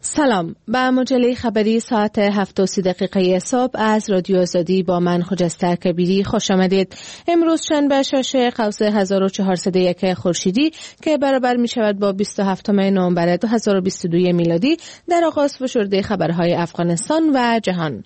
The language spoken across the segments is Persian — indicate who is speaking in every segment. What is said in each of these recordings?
Speaker 1: سلام، به مجله خبری ساعت 7:30 صبح از رادیو آزادی با من خجسته کبیری خوش آمدید. امروز شنبه 6 قوس 1401 خورشیدی که برابر می شود با 27 نوامبر 2022 میلادی در آغاز فشرده خبرهای افغانستان و جهان.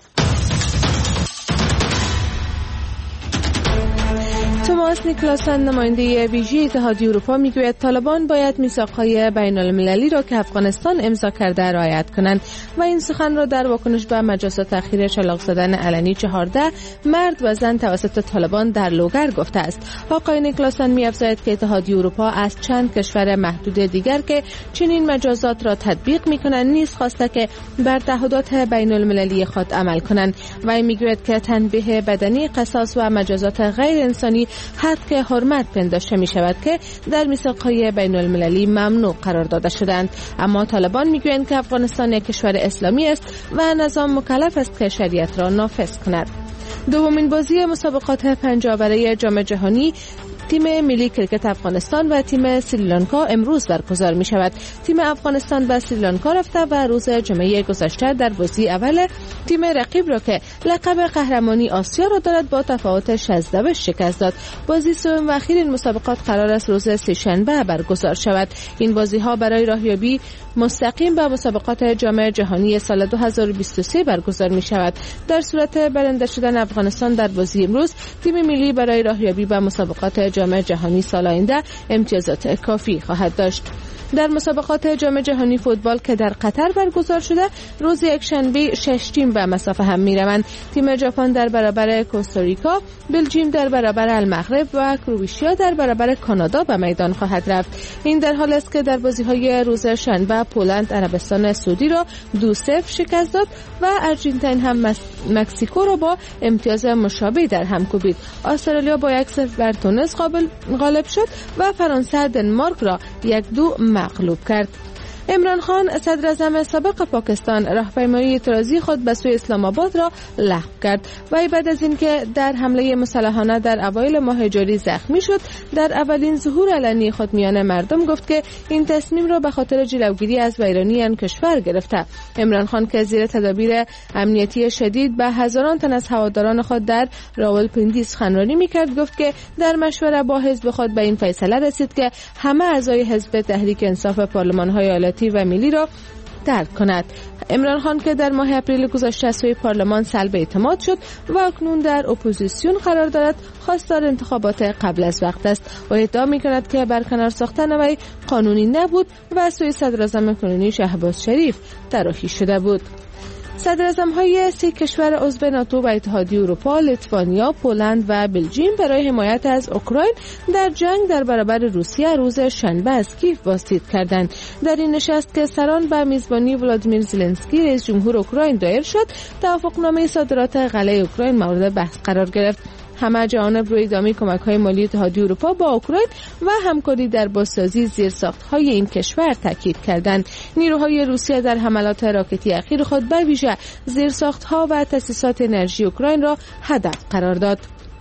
Speaker 1: توماس نیکلاسن نماینده ویژه اتحادیه اروپا میگوید طالبان باید میثاقهای بین المللی را که افغانستان امضا کرده رعایت کنند و این سخن را در واکنش به مجازات اخیر شلاق زدن علنی 14 مرد و زن توسط طالبان در لوگر گفته است. آقای نیکلاسن می‌افزاید که اتحادیه اروپا از چند کشور محدود دیگر که چنین مجازات را تطبیق می‌کنند نیز خواسته که بر تعهدات بین المللی خود عمل کنند و میگوید که تنبیه بدنی، قصاص و مجازات غیر انسانی حق حرمت پنداشته می شود که در میثاق‌های بین المللی ممنوع قرار داده شدند. اما طالبان میگویند که افغانستان یک کشور اسلامی است و نظام مکلف است که شریعت را نافذ کند. دومین بازی مسابقات 5 برای جام جهانی تیم ملی کرکت افغانستان و تیم سریلانکا امروز برگزار می شود. تیم افغانستان به سریلانکا رفته و روز جمعه گذشته در بازی اول تیم رقیب را که لقب قهرمانی آسیا را دارد با تفاوت 16 شکست داد. بازی سوم و اخیر این مسابقات قرار است روز سه‌شنبه برگزار شود. این بازی ها برای راهیابی مستقیم به مسابقات جام جهانی سال 2023 برگزار می شود. در صورت برنده شدن افغانستان در بازی امروز، تیم ملی برای راهیابی به مسابقات جام جهانی سال آینده امتیازات کافی خواهد داشت. در مسابقات جام جهانی فوتبال که در قطر برگزار شده، روز یکشنبه 6 تیم به مسافه هم می‌روند. تیم ژاپن در برابر کوستاریکا، بلژیم در برابر المغرب و کرواتیا در برابر کانادا به میدان خواهد رفت. این در حالی است که در بازی‌های روز شنبه پولند عربستان سعودی را 2-0 شکست داد و آرژانتین هم مکزیکو را با امتیاز مشابه در هم کوبید. استرالیا با 1-0 بر تونس غالب شد و فرانسه دانمارک را 1-2 مغلوب کرد. عمران خان صدر اعظم سابق پاکستان راهپیمایی اعتراضی خود به سوی اسلام آباد را لغو کرد و بعد از اینکه در حمله مسلحانه در اوایل ماه جاری زخمی شد، در اولین ظهور علنی خود میان مردم گفت که این تصمیم را به خاطر جلوگیری از ویرانی آن کشور گرفته. عمران خان که زیر تدابیر امنیتی شدید به هزاران تن از هواداران خود در راولپیندی سخنرانی میکرد، گفت که در مشوره با حزب خود به این فیصله رسید که همه اعضای حزب تحریک انصاف پارلمان‌های ایالتی و ملی را ترک کند. عمران خان که در ماه اپریل گذشته سوی پارلمان سلب اعتماد شد و اکنون در اپوزیسیون قرار دارد، خواستار انتخابات قبل از وقت است و ادعا می‌کند که برکنار ساختن وی قانونی نبود و سوی صدر اعظم کنونی شهباز شریف طراحی شده بود. صدر اعظم‌های 3 کشور عضو ناتو و اتحادیه اروپا، لیتوانیا، پولند و بلژیم برای حمایت از اوکراین در جنگ در برابر روسیه روز شنبه از کیف بازدید کردند. در این نشست که سران به میزبانی ولادیمیر زلنسکی رئیس جمهور اوکراین دایر شد، توافقنامه صادرات غله اوکراین مورد بحث قرار گرفت. همه جانب روی ادامه کمک‌های مالی اتحادیه اروپا با اوکراین و همکاری در بازسازی زیرساخت‌های این کشور تاکید کردند. نیروهای روسیه در حملات راکتی اخیر خود به ویژه زیرساخت‌ها و تأسیسات انرژی اوکراین را هدف قرار داد.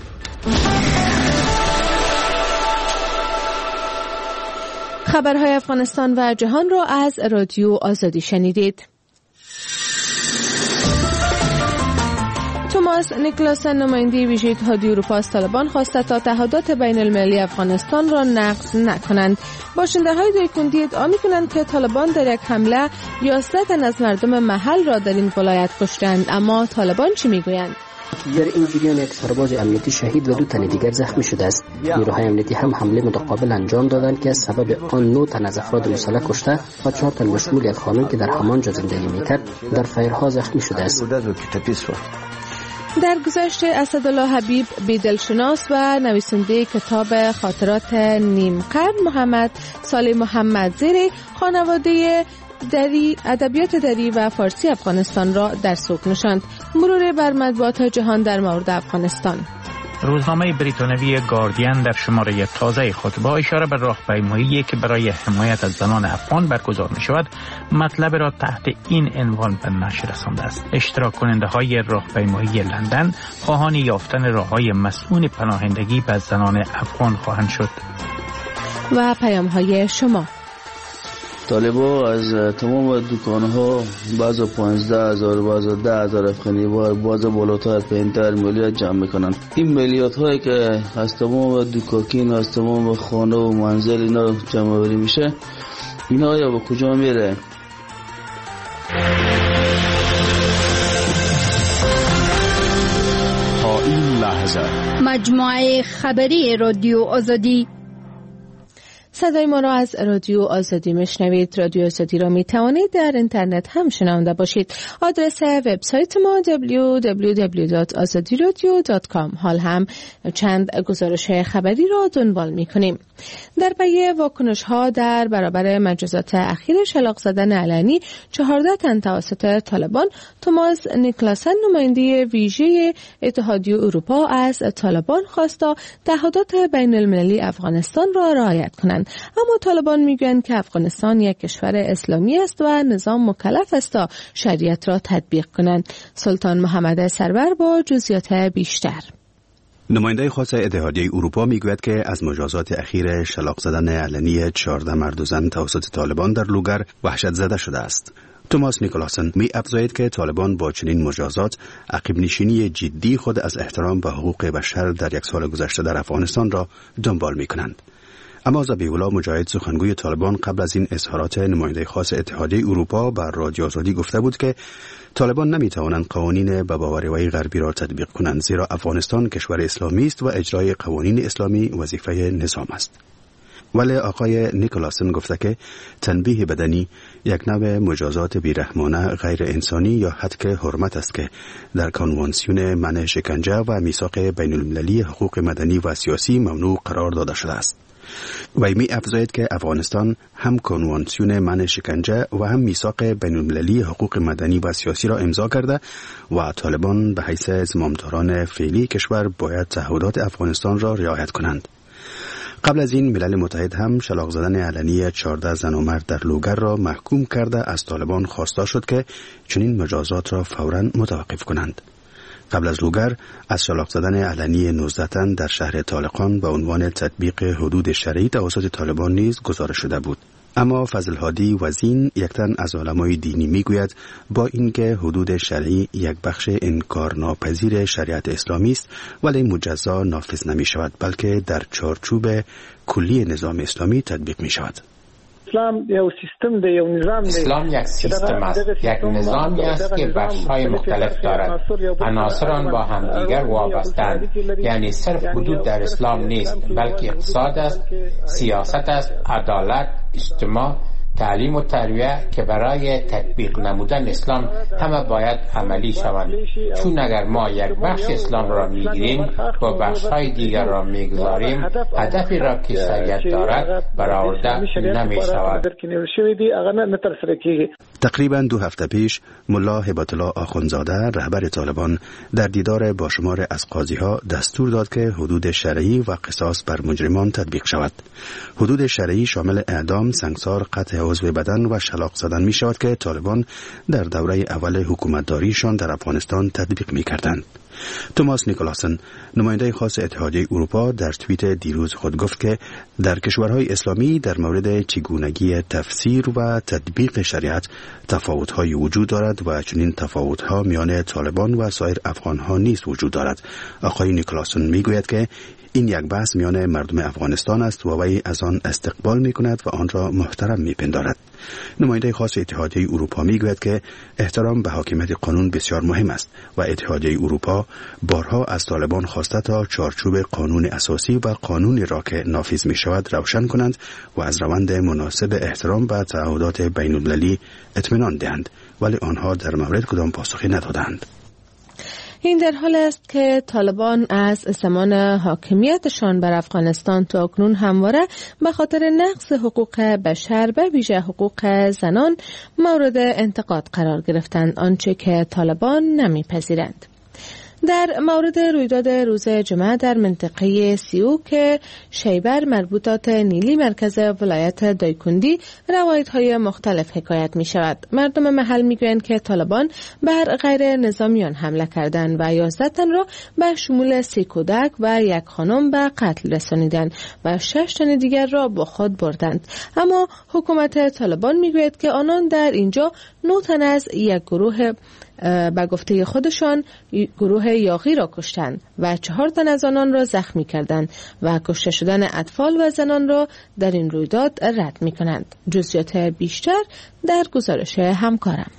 Speaker 1: خبرهای افغانستان و جهان را از رادیو آزادی شنیدید. توماس نیکلاسن نماینده ویژه اتحادیه اروپا از طالبان خواسته تا تعهدات بین المللی افغانستان را نقض نکنند. باشنده‌های دایکندی ادعا می‌کنند که طالبان در یک حمله 11 تن از مردم محل را در این ولایت کشتند. اما طالبان چی می‌گویند؟
Speaker 2: در این جریان یک سرباز امنیتی شهید و 2 تن دیگر زخمی شده است. نیروهای امنیتی هم حمله متقابل انجام دادند که سبب آن 9 تن از افراد مسلح کشته و 4 تن بشمول یک خانم که در همانجا زندگی می‌کرد در فایرها زخمی شده است. در گذشته اسدالله حبیب بیدلشناس و نویسنده کتاب خاطرات نیم قرن محمد صالح محمد زیری خانواده ادبیات دری و فارسی افغانستان را در سوگ نشاند. مرور بر مطبوعات جهان در مورد افغانستان.
Speaker 3: روزنامه بریتانوی گاردین در شماره تازه خود با اشاره به راهپیمایی که برای حمایت از زنان افغان برگزار می شود، مطلب را تحت این عنوان به نشر رسانده است: اشتراک کننده های راهپیمایی لندن خواهان یافتن راههای مسئول پناهندگی به زنان افغان خواهند شد.
Speaker 1: و پیام های شما:
Speaker 4: طالبان از تمام دکان‌ها بعضا 15,000 بعضا 10,000 افغانی بعضا بالاتر 5 میلیارد جمع میکنن. این میلیارد هایی که از تمام دکاکین از تمام خانه و منزل اینا جمع آوری میشه، اینا یا به کجا میره؟
Speaker 5: تا این لحظه
Speaker 6: مجموعه خبری رادیو آزادی.
Speaker 1: صدای ما را از رادیو آزادی میشنوید. رادیو آزادی را می توانید در اینترنت هم شنونده باشید. آدرس وبسایت ما www.azadiradio.com. حال هم چند گزارش خبری را دنبال می کنیم. در پی واکنش ها در برابر مجازات اخیر شلاق زدن علنی 14 تن توسط طالبان، توماس نیکلاسن نماینده ویژه اتحادیه اروپا از طالبان خواست تا تعهدات بین المللی افغانستان را رعایت کنند. اما طالبان میگویند که افغانستان یک کشور اسلامی است و نظام مکلف است تا شریعت را تطبیق کنند. سلطان محمد سرور با جزئیات بیشتر.
Speaker 7: نماینده خاص اتحادیه اروپا میگوید که از مجازات اخیر شلاق زدن علنی 14 مرد و زن توسط طالبان در لوگر وحشت زده شده است. توماس نیکلاسن می افزاید که طالبان با چنین مجازات عقب نشینی جدی خود از احترام به حقوق بشر در یک سال گذشته در افغانستان را دنبال می کنند. اما ذبیح‌الله مجاهد، سخنگوی طالبان، قبل از این اظهارات نماینده خاص اتحادیه اروپا بر رادیو آزادی گفته بود که طالبان نمی‌توانند قوانین به باوری‌های غربی را تطبیق کنند، زیرا افغانستان کشور اسلامی است و اجرای قوانین اسلامی وظیفه نظام است. ولی آقای نیکلاسن گفته که تنبیه بدنی یک نوع مجازات بیرحمانه، غیر انسانی یا هتک حرمت است که در کنوانسیون منع شکنجه و میثاق بین المللی حقوق مدنی و سیاسی ممنوع قرار داده شده است. و می افزاید که افغانستان هم کنوانسیون منع شکنجه و هم میثاق بین المللی حقوق مدنی و سیاسی را امضا کرده و طالبان به حیث زمامداران فعلی کشور باید تعهدات افغانستان را رعایت کنند. قبل از این ملل متحد هم شلاق زدن علنی 14 زن و مرد در لوگر را محکوم کرده از طالبان خواسته شد که چنین مجازات را فوراً متوقف کنند. قبل از لوگر از شلاق زدن علنی 19 تن در شهر طالقان به عنوان تطبیق حدود شرعی توسط طالبان نیز گزارش شده بود. اما فضل هادی وزین، یک تن از علمای دینی، میگوید با اینکه حدود شرعی یک بخش انکارناپذیر شریعت اسلامی است، ولی مجزا نافذ نمی شود، بلکه در چارچوب کلی نظام اسلامی تطبیق می شود.
Speaker 8: اسلام یک سیستم دی، یک نظام دی.
Speaker 9: اسلام یک سیستم است، یک نظامی است که بخش‌های مختلف دارد. عناصر آن با همدیگر وابسته‌اند. یعنی صرف حدود در اسلام نیست، بلکه اقتصاد است، سیاست است، عدالت، اجتماع، تعلیم و تربیت که برای تطبیق نمودن اسلام همه باید عملی شوند. چون اگر ما یک بخش اسلام را میگیریم و بخش‌های دیگر را میگذاریم، هدفی را که شریعت دارد برآورده نمی‌شود.
Speaker 7: تقریباً 2 هفته پیش ملا هبت الله آخوندزاده، رهبر طالبان، در دیدار با شمار از قاضی‌ها دستور داد که حدود شرعی و قصاص بر مجرمان تطبیق شود. حدود شرعی شامل اعدام، سنگسار، قطع عضو بدن و شلاق زدن می شود که طالبان در دوره اول حکومتداریشان در افغانستان تطبیق می کردند. توماس نیکلاسن، نماینده خاص اتحادیه اروپا، در توییت دیروز خود گفت که در کشورهای اسلامی در مورد چگونگی تفسیر و تطبیق شریعت تفاوت‌های وجود دارد و چنین تفاوت‌ها میان طالبان و سایر افغان‌ها نیز وجود دارد. آقای نیکلاسن میگوید که این یک بحث میان مردم افغانستان است و وی از آن استقبال می‌کند و آن را محترم می‌پندارد. نماینده خاص اتحادیه اروپا میگوید که احترام به حاکمیت قانون بسیار مهم است و اتحادیه اروپا بارها از طالبان خواسته تا چارچوب قانون اساسی و قانونی را که نافذ می شود روشن کنند و از روند مناسب احترام به تعهدات بین المللی اطمینان دهند، ولی آنها در مورد کدام پاسخی ندادند.
Speaker 1: این در حال است که طالبان از زمان حاکمیتشان بر افغانستان تا اکنون همواره به خاطر نقض حقوق بشر به ویژه حقوق زنان مورد انتقاد قرار گرفتند، آنچه که طالبان نمیپذیرند. در مورد رویداد روز جمعه در منطقه سیو که شیبر مربوطات نیلی مرکز ولایت دایکندی روایت‌های مختلف حکایت می شود. مردم محل می گویند که طالبان بر غیر نظامیان حمله کردند و 11 تن را به شمول 3 کودک و 1 خانم به قتل رسانیدند و 6 تن دیگر را با خود بردند. اما حکومت طالبان می گوید که آنان در اینجا 9 تن از یک گروه به گفته خودشان گروه یاغی را کشتند و 4 تن از آنان را زخمی کردند و کشته شدن اطفال و زنان را در این رویداد رد می کنند. جزئیات بیشتر در گزارش همکارم.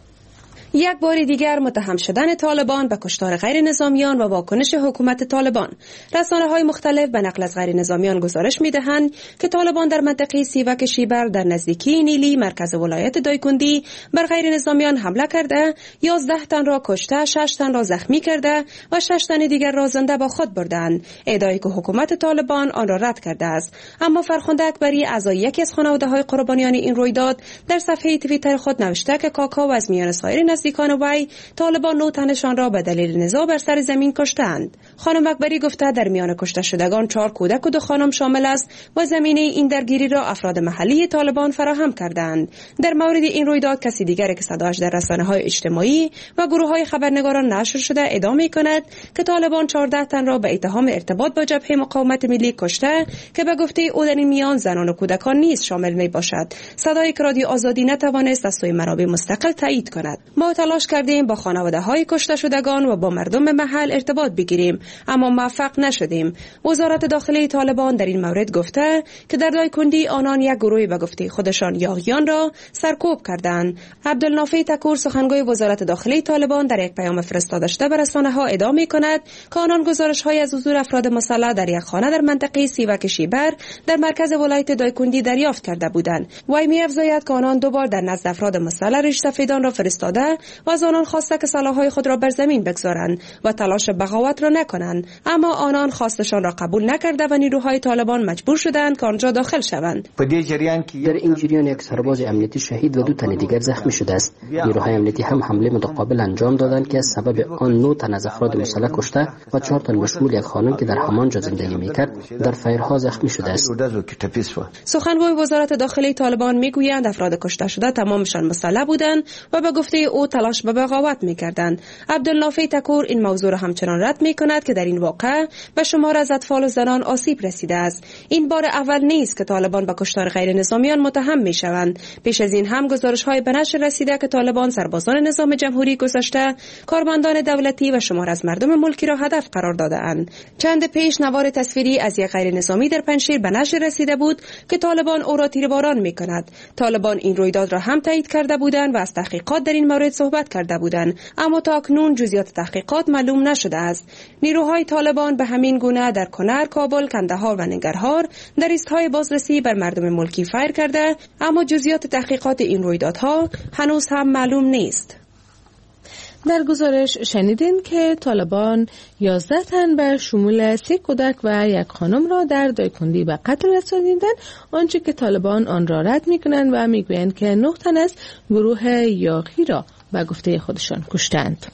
Speaker 2: یک بار دیگر متهم شدن طالبان به کشتار غیر نظامیان و واکنش حکومت طالبان. رسانه‌های مختلف به نقل از غیر نظامیان گزارش می‌دهند که طالبان در منطقه سیوک شیبر در نزدیکی نیلی مرکز ولایت دایکندی بر غیر نظامیان حمله کرده، 11 تن را کشته، 6 تن را زخمی کرده و 6 تن دیگر را زنده با خود بردند. ادعای که حکومت طالبان آن را رد کرده است. اما فرخنده اکبری اعضای یکی از خانواده‌های قربانیان این رویداد در صفحه توییتر خود نوشته که کاکا و از میان سایر نزدیکان وی طالبان 9 تنشان را به دلیل نزاع بر سر زمین کشتند. خانم اکبری گفته در میان کشته شدگان 4 کودک و 2 خانم شامل است و زمینه این درگیری را افراد محلی طالبان فراهم کردند. در مورد این رویداد کسی دیگری که صدایش در رسانه‌های اجتماعی و گروه‌های خبرنگاران نشر شده ادعا می‌کند که طالبان 14 تن را به اتهام ارتباط با جبهه مقاومت ملی کشته که به گفته او در این میان زنان و کودکان نیز شامل می‌باشد. صدای که رادیو آزادی نتوانست از سوی منابع مستقل تایید کند. ما تلاش کردیم با خانواده‌های کشته شدگان و با مردم محل ارتباط بگیریم اما موفق نشدیم. وزارت داخلی طالبان در این مورد گفته که در دایکندی آنان یک گروهی به گفته خودشان یاغیان را سرکوب کردند. عبدالنافع تکور سخنگوی وزارت داخلی طالبان در یک پیام فرستاده شده به رسانه‌ها ادعا می‌کند که آنان گزارش‌های از حضور افراد مسلح در یک خانه در منطقه سیوک شیبر در مرکز ولایت دایکندی دریافت کرده بودند. وی می‌افزاید که آنان 2 بار در نزد افراد مسلح ریش سفیدان را فرستاده و از آنان خواسته که سلاح‌های خود را بر زمین بگذارند و تلاش بغاوت را نکنند، اما آنان خواستشان را قبول نکرده و نیروهای طالبان مجبور شدند که آنجا داخل شوند.
Speaker 5: در این جریان یک سرباز امنیتی شهید و 2 تن دیگر زخمی شده است. نیروهای امنیتی هم حمله متقابل انجام دادند که سبب آن 9 تن از افراد مسلح کشته و 4 تن به شمول 1 خانم که در همانجا زندگی می‌کرد در فایرها زخمی شده است.
Speaker 2: سخنگوی وزارت داخلی طالبان میگویند افراد کشته شده تمامشان مسلح بودند و به گفته او تلاش به بغاوت می‌کردند. عبدالنافع تکور این موضوع را همچنان رد می‌کند که در این واقعه به شمار از اطفال و زنان آسیب رسیده است. این بار اول نیست که طالبان به کشتار غیر نظامیان متهم می‌شوند. پیش از این هم گزارش‌های به نشر رسیده که طالبان سربازان نظام جمهوری گذشته، کارمندان دولتی و شمار از مردم ملکی را هدف قرار داده‌اند. چند پیش نوار تصویری از یک غیر نظامی در پنجشیر به نشر رسیده بود که طالبان او را تیرباران می‌کند. طالبان این رویداد را هم تایید کرده بودند و از تحقیقات در این مورد صحبت کرده بودند، اما تا اکنون جزئیات تحقیقات معلوم نشده است. نیروهای طالبان به همین گونه در کنر، کابل، کندهار و ننگرهار در ایستهای بازرسی بر مردم ملکی فایر کرده، اما جزئیات تحقیقات این رویدادها هنوز هم معلوم نیست.
Speaker 1: در گزارش شنیدین که طالبان 11 تن به شمول 3 کودک و 1 خانم را در دایکندی به قتل رسانیدند، آنچه که طالبان آن را رد می‌کنند و می‌گویند که 9 تن از گروه یاغی را به گفته خودشان کشتند.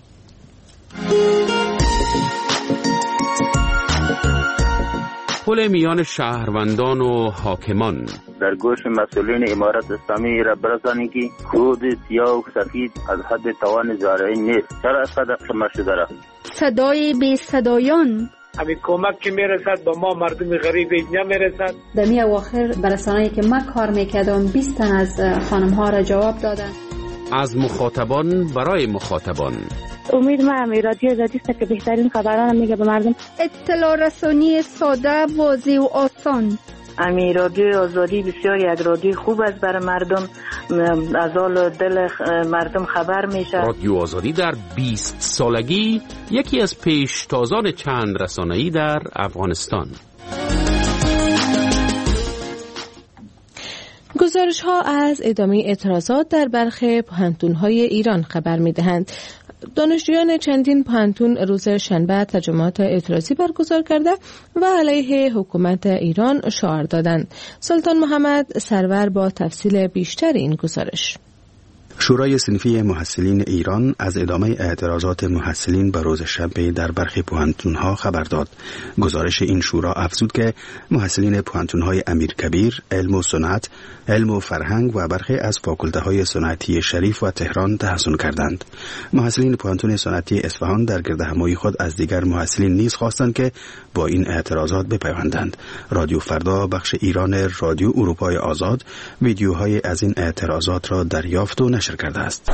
Speaker 7: پل میان شهروندان و حاکمان.
Speaker 10: در گوش مسئولین امارت اسلامی را برسانید که خود سیاه و سفید از حد توان زارعین نیست. چرا صدق شما شده را؟
Speaker 6: صدای بی صدایان
Speaker 8: همین کمک که میرسد با ما مردم غریب اینجا میرسد.
Speaker 11: در می اواخر برسانه‌ای که ما کار میکردم 20 تن از خانم ها را جواب دادن.
Speaker 7: از مخاطبان برای مخاطبان.
Speaker 12: امید ما رادیو آزادی است که بهترین خبران میگه به مردم.
Speaker 6: اطلاع رسانی ساده، واضح و آسان.
Speaker 12: رادیو آزادی بسیار یک رادیو خوب است برای مردم، از حال دل مردم خبر میشه.
Speaker 7: رادیو آزادی در 20 سالگی یکی از پیشتازان چند رسانه‌ای در افغانستان.
Speaker 1: گزارش ها از ادامه اعتراضات در برخی پوهنتون‌های ایران خبر می‌دهند. دانشجویان چندین پوهنتون روز شنبه تجمعات اعتراضی برگزار کرده و علیه حکومت ایران شعار دادند. سلطان محمد سرور با تفصیل بیشتر این گزارش.
Speaker 7: شورای صنفی محصلین ایران از ادامه اعتراضات محصلین به روز شنبه در برخی پوهنتون‌ها خبر داد. گزارش این شورا افزود که محصلین پوهنتون‌های امیرکبیر، علم و صنعت، علم و فرهنگ و برخی از فاکولته‌های صنعتی شریف و تهران تحصیل کردند. محصلین پوهنتون صنعتی اصفهان در گردهمایی خود از دیگر محصلین نیز خواستند که با این اعتراضات بپیوندند. رادیو فردا بخش ایران رادیو اروپای آزاد ویدیوهای از این اعتراضات را دریافت و نشر کرده است.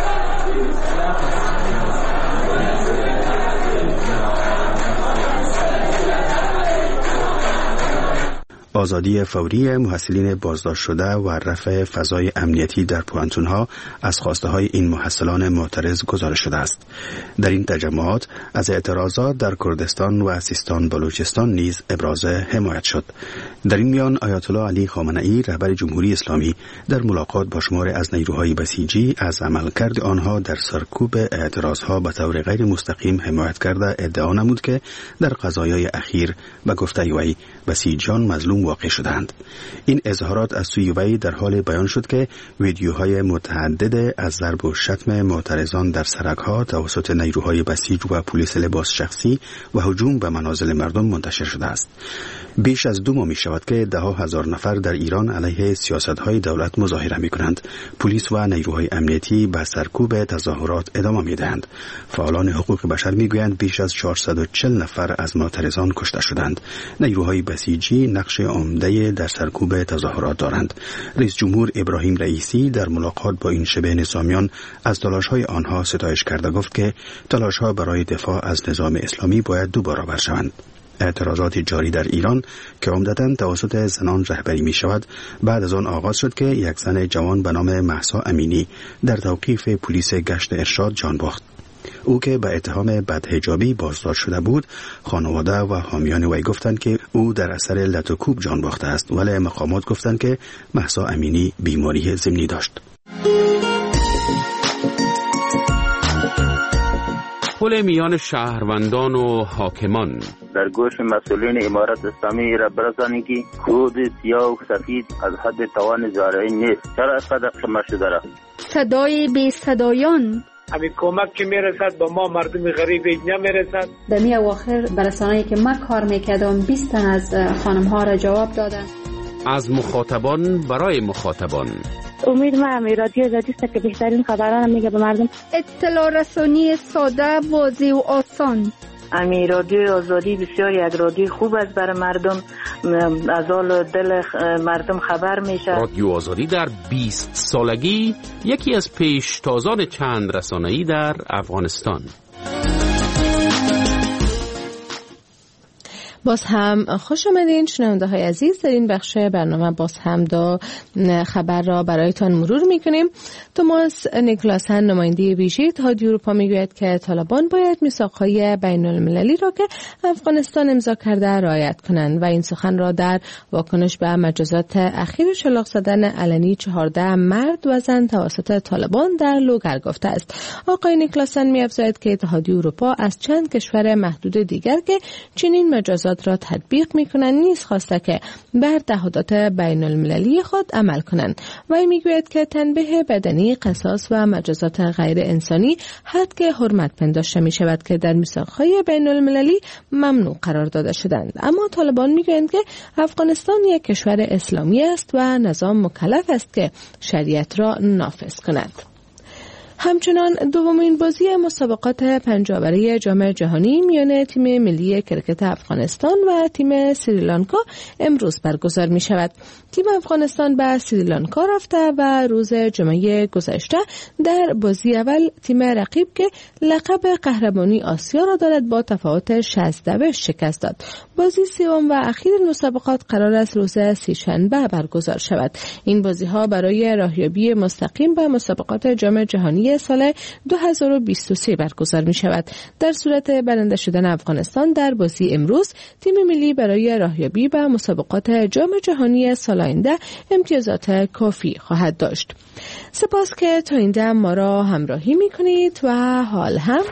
Speaker 7: آزادی فوری محصلین بازداشت شده و رفع فضای امنیتی در پوهنتون‌ها از خواسته‌های این محصلان معترض گزارش شده است. در این تجمعات از اعتراضات در کردستان و سیستان بلوچستان نیز ابراز حمایت شد. در این میان آیت الله علی خامنه‌ای رهبر جمهوری اسلامی در ملاقات با شماری از نیروهای بسیجی از عملکرد آنها در سرکوب اعتراضها به طور غیر مستقیم حمایت کرده ادعا نمود که در قضایای اخیر به گفته وی بسیجیان مظلوم واقع شدند. این اظهارات از سوی وی در حال بیان شد که ویدیوهای متعدد از ضرب و شتم معترضان در سرک‌ها توسط نیروهای بسیج و پلیس لباس شخصی و هجوم به منازل مردم منتشر شده است. بیش از 2 ماه می شود که 10,000 نفر در ایران علیه سیاست‌های دولت مظاهره می‌کنند. پلیس و نیروهای امنیتی به سرکوب تظاهرات ادامه می‌دهند. فعالان حقوق بشر می‌گویند بیش از 440 نفر از معترضان کشته شدند. نیروهای بسیجی نقش عمده در سرکوب تظاهرات دارند. رئیس جمهور ابراهیم رئیسی در ملاقات با این شبه نظامیان از تلاش‌های آنها ستایش کرده گفت که تلاش‌ها برای دفاع از نظام اسلامی باید 2 برابر شوند. اعتراضات جاری در ایران که عمدتاً توسط زنان رهبری می شود بعد از آن آغاز شد که یک زن جوان به نام مهسا امینی در توقیف پلیس گشت ارشاد جان باخت. او که به اتهام بدحجابی بازداشت شده بود، خانواده و حامیان وی گفتند که او در اثر لت و کوب جان باخته است، ولی مقامات گفتند که مهسا امینی بیماری ضمنی داشت.
Speaker 13: پل میان شهروندان و حاکمان
Speaker 10: در گوش مسئولین امارت اسلامی را برسانید که کود سیاه و سفید از حد توان زارعین نیست. چرا اینقدر خمار شده را؟
Speaker 6: صدای بی صدایان
Speaker 8: همین کمک که میرسد با ما مردم غریب نمیرسد.
Speaker 11: در می اواخر برسانه‌ای که من کار میکردم 20 تن از خانم ها را جواب دادن.
Speaker 13: از مخاطبان برای مخاطبان.
Speaker 14: امید ما رادیو آزادی است که بهترین خبران میگه به مردم.
Speaker 6: اطلاع رسانی ساده، واضح و آسان.
Speaker 12: رادیو آزادی بسیار یک رادیو خوب است برای مردم، از حال دل مردم خبر میشه.
Speaker 13: رادیو آزادی در 20 سالگی یکی از پیشتازان چند رسانه‌ای در افغانستان.
Speaker 1: باز هم خوش آمدین شنونده های عزیز. در این بخش برنامه باز هم دو خبر را برایتان مرور میکنیم. توماس نیکلاسن نماینده ویژه اتحادیه اروپا میگوید که طالبان باید میثاقهای بین المللی را که افغانستان امضا کرده رعایت کنند و این سخن را در واکنش به مجازات اخیر شلاق زدن علنی 14 مرد و زن توسط طالبان در لوگر گفته است. آقای نیکلاسن می‌افزاید که اتحادیه اروپا از چند کشور محدود دیگر که چنین مجازات را تطبیق میکنند نیز خواسته که بر تعهدات بین المللی خود عمل کنند. وی میگوید که تنبیه بدنی، قصاص و مجازات غیر انسانی حد که حرمت پنداشته می شود که در میثاقهای بین المللی ممنوع قرار داده شدند. اما طالبان میگویند که افغانستان یک کشور اسلامی است و نظام مکلف است که شریعت را نافذ کند. همچنان دومین بازی مسابقات پنجاوره جام جهانی میان تیم ملی کرکت افغانستان و تیم سریلانکا امروز برگزار می شود. تیم افغانستان به سریلانکا رفته و روز جمعه گذشته در بازی اول تیم رقیب که لقب قهرمانی آسیا را دارد با تفاوت 60 شکست داد. بازی سوم و اخیر مسابقات قرار است روز سه‌شنبه برگزار شود. این بازی ها برای راهیابی مستقیم به مسابقات جام جهانی سال 2023 برگزار می شود. در صورت برنده شدن افغانستان در بازی امروز، تیم ملی برای راهیابی به مسابقات جام جهانی سال آینده امتیازات کافی خواهد داشت. سپاس که تا اینجا ما را همراهی می کنید و حال هم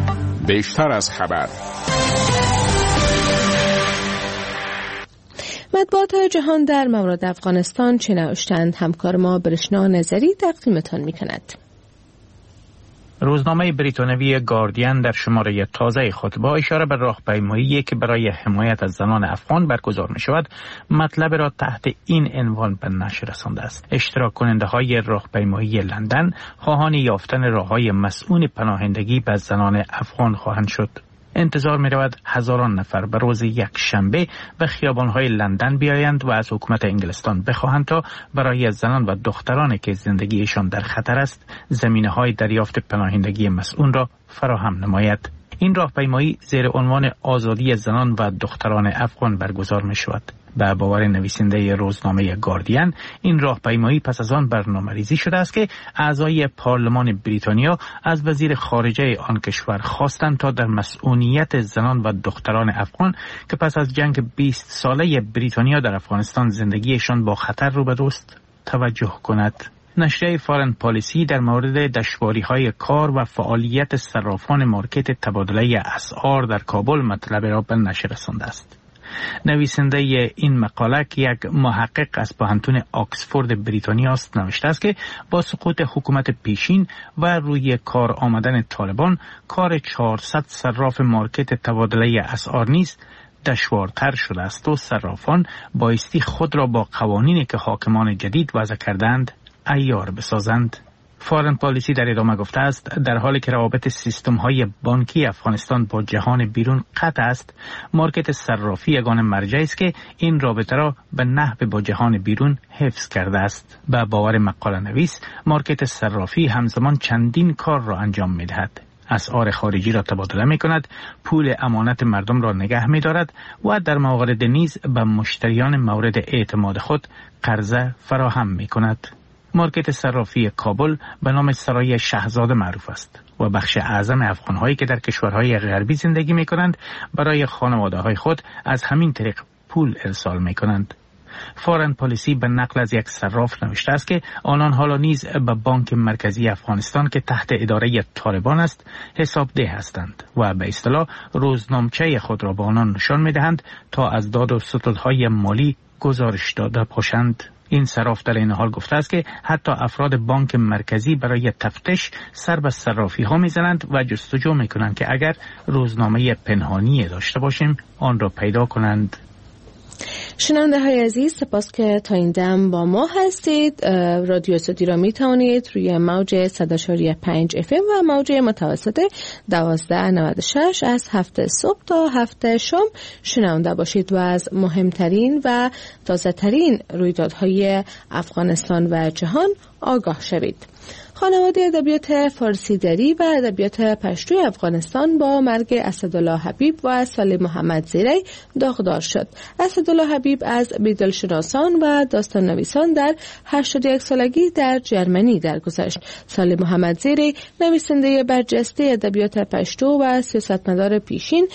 Speaker 13: بیشتر از خبر.
Speaker 1: مطبوعات جهان در مورد افغانستان چه نوشتند؟ همکار ما برشنا نظری تقدیمتان می‌کند.
Speaker 3: روزنامه بریتانیایی گاردین در شماره تازه خود با اشاره به راهپیمایی که برای حمایت از زنان افغان برگزار می شود مطلب را تحت این عنوان به نشر رسانده است: اشتراک کننده های راهپیمایی لندن خواهان یافتن راههای مسئول پناهندگی به زنان افغان خواهند شد. انتظار می رود هزاران نفر به روز یک شنبه به خیابان‌های لندن بیایند و از حکومت انگلستان بخواهند تا برای زنان و دخترانی که زندگیشان در خطر است زمینه‌های دریافت پناهندگی مسئول را فراهم نماید. این راهپیمایی زیر عنوان آزادی زنان و دختران افغان برگزار می شود. به باور نویسنده روزنامه گاردین، این راهپیمایی پس از آن برنامه‌ریزی شده است که اعضای پارلمان بریتانیا از وزیر خارجه آن کشور خواستند تا در مسئولیت زنان و دختران افغان که پس از جنگ 20 ساله بریتانیا در افغانستان زندگیشان با خطر روبرو است توجه کند. نشریه فارن پالیسی در مورد دشواری‌های کار و فعالیت صرافان مارکت تبادله اسعار در کابل مطلب را به نشر رسانده است. نویسنده این مقاله که یک محقق از پوهنتون آکسفورد بریتانیا است نوشته است که با سقوط حکومت پیشین و روی کار آمدن طالبان کار 400 صراف مارکت تبادله اسعار نیز دشوارتر شده است و صرافان بایستی خود را با قوانینی که حاکمان جدید وضع کردند عیار بسازند. فارن پالیسی در ادامه گفته است در حالی که روابط سیستم‌های بانکی افغانستان با جهان بیرون قطع است، مارکت صرافی یگانه مرجعی است که این رابطه را به نحو با جهان بیرون حفظ کرده است. به باور مقاله نویس، مارکت صرافی همزمان چندین کار را انجام می‌دهد: اسعار خارجی را تبادله می‌کند، پول امانت مردم را نگه می‌دارد و در موارد نیز به مشتریان مورد اعتماد خود قرضه فراهم می‌کند. مارکت صرافی کابل به نام سرای شاهزاده معروف است و بخش اعظم افغان‌هایی که در کشورهای غربی زندگی می‌کنند برای خانواده‌های خود از همین طریق پول ارسال می‌کنند. فارن پالیسی به نقل از یک صراف نوشته است که آنان حالا نیز به بانک مرکزی افغانستان که تحت اداره طالبان است حسابده هستند و به اصطلاح روزنامچه خود را به آنان نشان می‌دهند تا از داد و ستدهای مالی گزارش داده باشند. این صراف در این حال گفته است که حتی افراد بانک مرکزی برای تفتیش سر به صرافی ها میزنند و جستجو میکنند که اگر روزنامه پنهانی داشته باشیم آن را پیدا کنند.
Speaker 1: شنونده های عزیز، سپاس که تا این دم با ما هستید. رادیو صوتی را می توانید روی موج 100.5 FM و موج متوسط 1296 از 7 صبح تا 7 شام شنونده باشید و از مهمترین و تازه ترین رویدادهای افغانستان و جهان آگاه شوید. خانواده ادبیات فارسی دری و ادبیات پشتوی افغانستان با مرگ اسدالله حبیب و سالی محمد زیری داغدار شد. اسدالله حبیب از بیدلشناسان و داستان نویسان در 81 سالگی در جرمنی درگذشت. سالی محمد زیری نویسنده برجسته ادبیات پشتو و سیاستمدار پیشین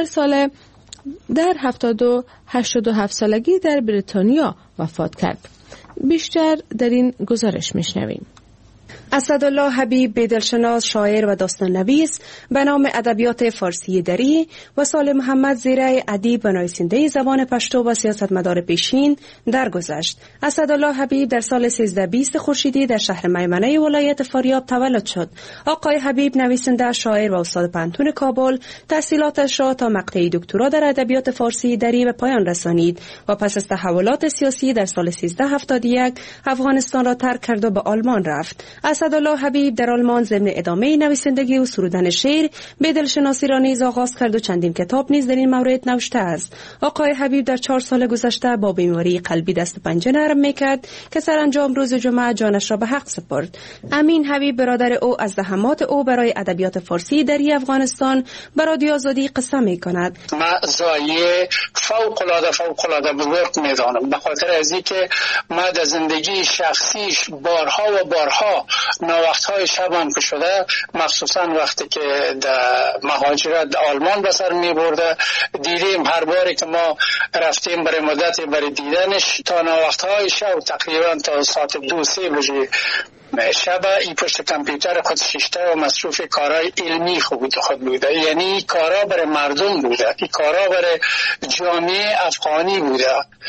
Speaker 1: در 87 سالگی در بریتانیا وفات کرد. بیشتر در این گزارش میشنویم.
Speaker 2: اسدالله حبیب بیدلشناس، شاعر و داستان نویس به نام ادبیات فارسی دری و سالی محمد زیری ادیب و نویسنده زبان پشتو و سیاستمدار پیشین درگذشت. اسدالله حبیب در سال 1320 خورشیدی در شهر میمنه ولایت فاریاب تولد شد. آقای حبیب نویسنده، شاعر و استاد پوهنتون کابل تحصیلاتش را تا مقطع دکترا در ادبیات فارسی دری به پایان رسانید و پس از تحولات سیاسی در سال 1371 افغانستان را ترک کرد و به آلمان رفت. اسدالله حبیب در آلمان ضمن ادامه نویسندگی و سرودن شعر بیدلشناسی را نیز آغاز کرد و چندین کتاب نیز در این مورد نوشته است. آقای حبیب در 4 سال گذشته با بیماری قلبی دست و پنجه نرم میکرد که سرانجام روز جمعه جانش را به حق سپرد. امین حبیب برادر او از زحمات او برای ادبیات فارسی دری افغانستان به رادیو آزادی قصه میکند.
Speaker 15: من زایه فوق العاده بزرگ میدانم، به خاطر از اینکه من در زندگی شخصیش بارها و بارها ناوقت‌های شبم که شده، مخصوصا وقتی که در مهاجرت آلمان به سر می‌برده، دیدیم هر باری که ما رفتیم برای مدتی برای دیدنش تا ناوقت‌های شب تقریبا تا ساعت 2-3 بجه شب ای پشت کامپیوتر خود شیشته و مصروف کارهای علمی خود بوده. یعنی کارا برای مردم بوده، این کارا برای جامعه افغانی بوده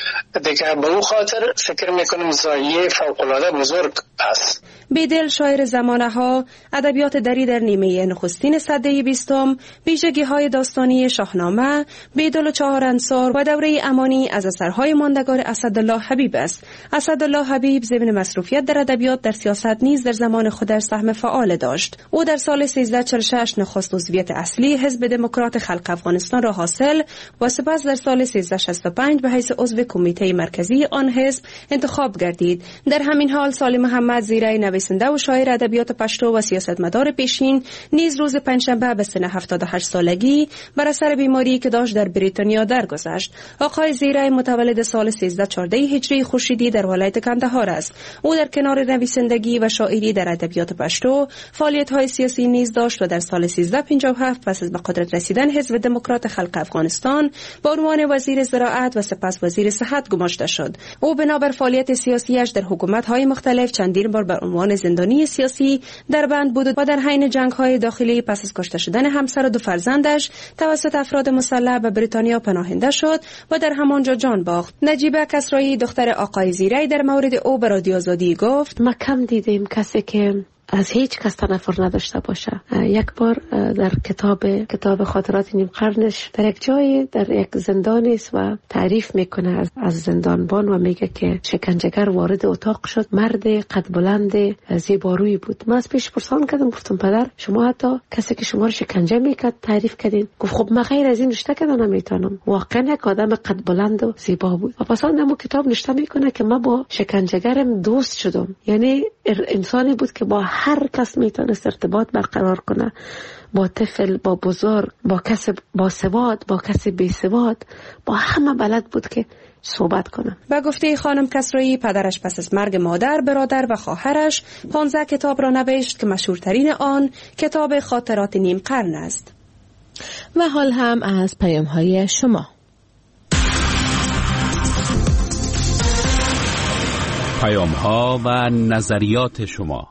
Speaker 15: دیگه. به او خاطر فکر میکنم زایه فوق‌العاده بزرگ است.
Speaker 2: بیدل شاعر زمانه ها، ادبیات دری در نیمه نخستین سده 20، ویژگی های داستانی شاهنامه، بیدل و چهار انصار و دوره امانی از اثرهای ماندگار اسدالله حبیب است. اسدالله حبیب ضمن مصروفیت در ادبیات در سیاست نیز در زمان خود در سهم فعال داشت. او در سال 1346 نخست عضویت اصلی حزب دموکرات خلق افغانستان را حاصل و سپس در سال 1365 به حیث عضو کمیته مرکزی آن حزب انتخاب گردید. در همین حال صالح محمد زیرای نویسنده و شاعر ادبیات پشتو و سیاستمدار پیشین نیز روز پنجشنبه به سن 78 سالگی بر اثر بیماری که داشت در بریتانیا درگذشت. آقای زیرای متولد سال 1314 هجری خورشیدی در ولایت کندهار است. او در کنار نویسندگی و شاعری در ادبیات پشتو فعالیت‌های سیاسی نیز داشت و در سال 1357 پس از به قدرت رسیدن حزب دموکرات خلق افغانستان با عنوان وزیر زراعت و سپس وزیر صحت گماشته شد. او بنابر فعالیت سیاسیش در حکومت‌های مختلف چندین بار بر عنوان زندانی سیاسی در بند بود و در حین جنگ‌های داخلی پس از کشته شدن همسر و 2 فرزندش توسط افراد مسلح به بریتانیا پناهنده شد و در همانجا جان باخت. نجیبه کسرایی دختر آقای زیرای در مورد او به رادیو آزادی گفت:
Speaker 16: ما کم دیدیم کسی که از هیچ کس تنفر نداشته باشه. یک بار در کتاب خاطرات نیم قرنش در یک جای در یک زندانی است و تعریف میکنه از زندانبان و میگه که شکنجهگر وارد اتاق شد، مرد قد بلند زیبارویی بود. من از پیش پرسان کردم، گفتم پدر شما حتی کسی که شما رو شکنجه میکرد تعریف کردین؟ گفت خب من غیر از این نشته کردن نمیتونم. واقعا یک آدم قد بلند و زیبا بود. و پس اون کتاب نشته میکنه که من با شکنجهگرم دوست شدم. یعنی انسانی بود که با هر کس میتونست ارتباط برقرار کنه، با طفل، با بزرگ، با کسی با سواد، با کسی بی سواد، با همه بلد بود که صحبت کنه.
Speaker 2: به گفته خانم کسرایی پدرش پس از مرگ مادر، برادر و خواهرش 15 کتاب را نوشت که مشهورترین آن کتاب خاطرات نیم قرن است.
Speaker 1: و حال هم از پیام‌های شما.
Speaker 13: پیام‌ها و نظریات شما.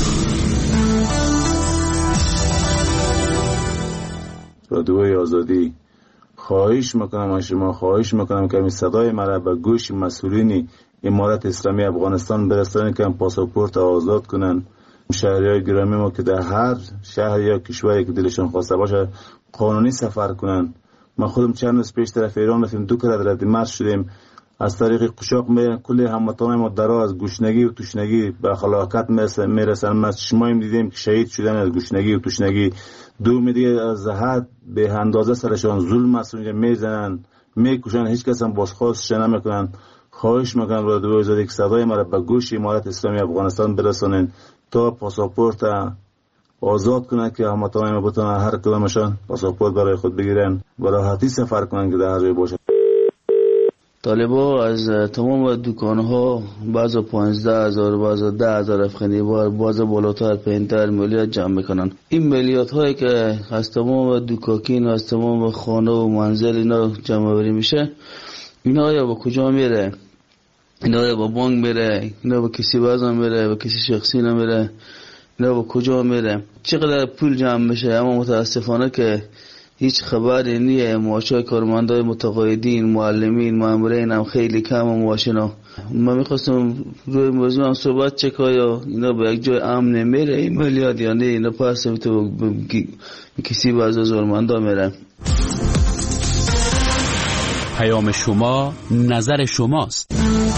Speaker 17: رادیوی آزادی، خواهش میکنم از شما، خواهش میکنم که این صدای مرا به گوش مسئولین امارت اسلامی افغانستان برسانید که پاسپورت آزاد کنن شهریای گرامی ما که در هر شهر یا کشوری که دلشون خواسته باشه قانونی سفر کنن. ما خودم چند روز پیش طرف ایران رفتیم، 2 کرات رد مرز شدیم. از طریق قشاق کلی هموطنان ما درا از گشنگی و تشنگی به هلاکت میرسن. ما چشمایم دیدیم که شهید شدن از گشنگی و تشنگی. 2 دیگه از حد به اندازه سرشان ظلم است، اونجا میزنن میکشن، هیچ کس هم بازخواستش نمیکنن. خواهش میکنم رادیو آزادی که صدای ما را به گوش امارت اسلامی افغانستان برسونین تا پاسپورت آزاد کنن که هموطنان ما بتونن هر کدامشان پاسپورت برای خود بگیرن و راحتی سفر کنن که در هر جای باشه.
Speaker 4: طالبا از تمام دکانها بعضا 15,000 بعضا 10,000 افغانی بار بعضا بالاتر 5 میلیارد جمع میکنن. این میلیارد هایی که از تمام دکاکین و از تمام خانه و منزل اینا جمع آوری میشه، اینا یا با کجا میره؟ اینا یا با بانک میره؟ اینا با کسی وزن میره؟ با کسی شخصی نمیره؟ اینا با کجا میره؟ چقدر پول جمع میشه؟ اما متاسفانه که هیچ خبری نیه. معاشای کارمندای متقاعدین، معلمین، مامورین هم خیلی کم و معاشنا. من میخواستم روی موضوع هم صحبت چکا یا اینا به یک جای امن نمیره این میلیارد، یا نه اینا پس تو کسی بعض از ظلمندا میره.
Speaker 13: پیام شما نظر شماست.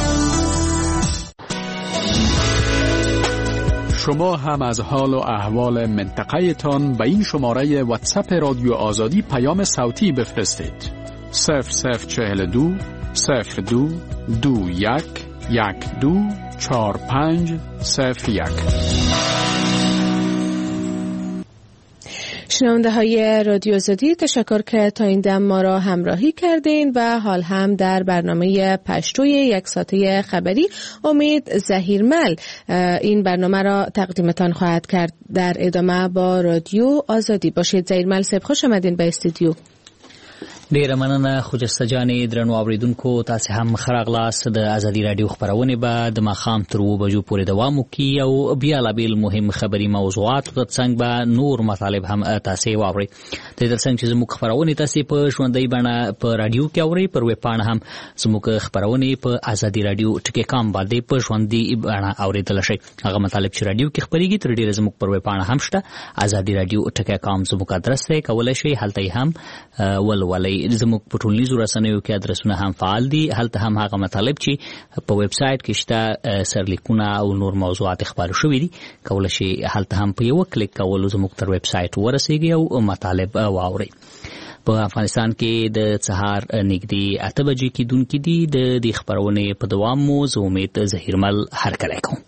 Speaker 13: شما هم از حال و احوال منطقه تان به این شماره واتساپ رادیو آزادی پیام صوتی بفرستید. 0042 02 21 12 4501.
Speaker 1: شنونده های رادیو آزادی، تشکر که تا این دم ما را همراهی کردین و حال هم در برنامه پشتوی 1 ساعته خبری امید زهیرمل این برنامه را تقدیمتان خواهد کرد. در ادامه با رادیو آزادی باشید. زهیرمل صاحب خوش آمدین به استودیو.
Speaker 18: ډیره مننه خجسته جانې. درنو اوریدونکو تاسو هم خراغلاس. د ازادي رادیو خبرونه به د ماښام تر 2 بجو پورې دوام وکړي او بیا لا بیل مهم خبري موضوعات ترڅنګ به نور مطالب هم تاسو واورئ. د ترڅنګ چې زموږ خبرونه تاسو په ژوندۍ بڼه په رادیو کې اورئ، پر ویب پاڼه هم زموږ خبرونه په ازادي رادیو .com باندې په ژوندۍ بڼه اوریدل شي. هغه مطالب چې رادیو کې خبريږي تر ډیره زموږ پر ویب پاڼه هم شته. ازادي رادیو .com زموږ ادرس دی، کولای شئ هلته هم ولولئ. زموږ په ټولنیزو رسنیو کې ادرسونه هم فعال دي، هلته هم هغه مطالب چې په ویب سټ کې شته سرلیکونه او نور موضوعات خبرو شوي دي، کولای شئ هلته هم په یو کلیک کولو زموږ تر ویب سټ ورسیږي او مطالب واورئ. په افغانستان کې د سهار نږدې 8 بجې کېدونکې دي. د دې خبرونې په دوام مو زه امید ظهیرمل هرکلی کوم.